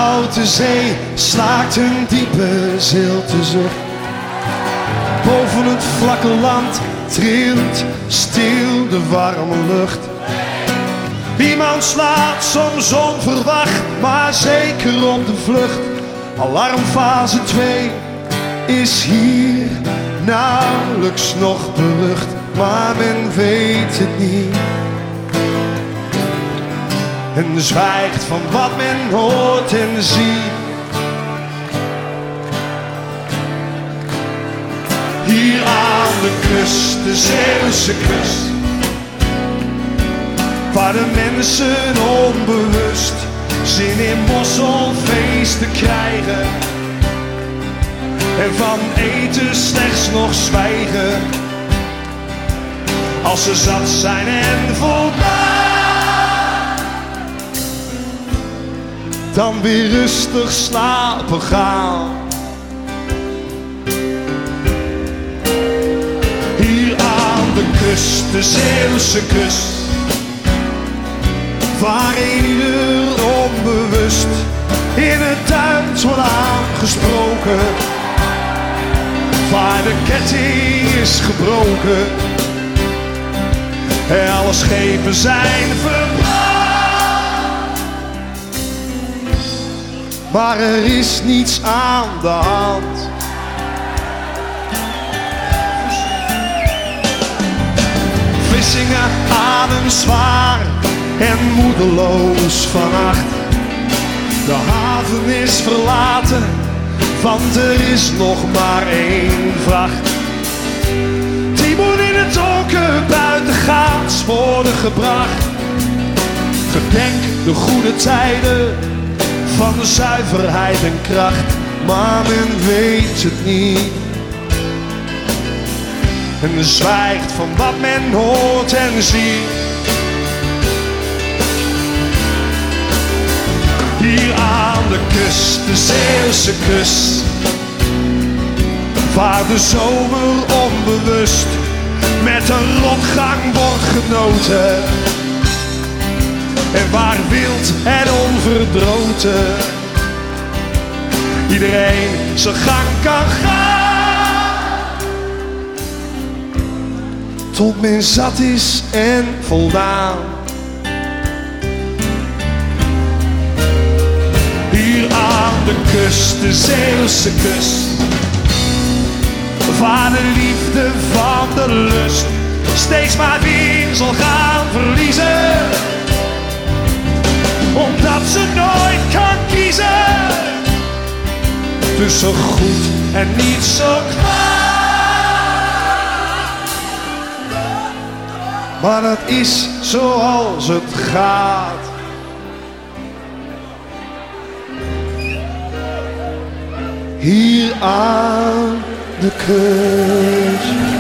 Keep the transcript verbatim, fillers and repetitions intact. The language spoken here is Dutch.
grote zee slaakt een diepe zilte zucht. Boven het vlakke land trilt stil de warme lucht. Iemand slaat soms onverwacht, maar zeker op de vlucht. Alarmfase twee is hier nauwelijks nog berucht, maar men weet het niet. En zwijgt van wat men hoort en ziet. Hier aan de kust, de Zeeuwse kust, waar de mensen onbewust zin in mosselfeesten krijgen en van eten slechts nog zwijgen. Als ze zat zijn en voldaan, dan weer rustig slapen gaan. Hier aan de kust, de Zeeuwse kust, waar ieder onbewust in het Duits wordt aangesproken, waar de ketting is gebroken en alle schepen zijn verbrand. Maar er is niets aan de hand. Vlissingen ademen zwaar en moedeloos vannacht. De haven is verlaten, want er is nog maar één vracht. Die moet in het donker buitengaats worden gebracht. Gedenk de goede tijden van zuiverheid en kracht, maar men weet het niet. En zwijgt van wat men hoort en ziet. Hier aan de kust, de Zeeuwse kust, waar de zomer onbewust met een rotgang wordt genoten en waar wild en onverdroten iedereen zijn gang kan gaan, tot men zat is en voldaan. Hier aan de kust, de Zeeuwse kust, waar de liefde van de lust steeds maar weer zal gaan verliezen, omdat ze nooit kan kiezen tussen goed en niet zo kwaad. Maar dat is zoals het gaat. Hier aan de kust.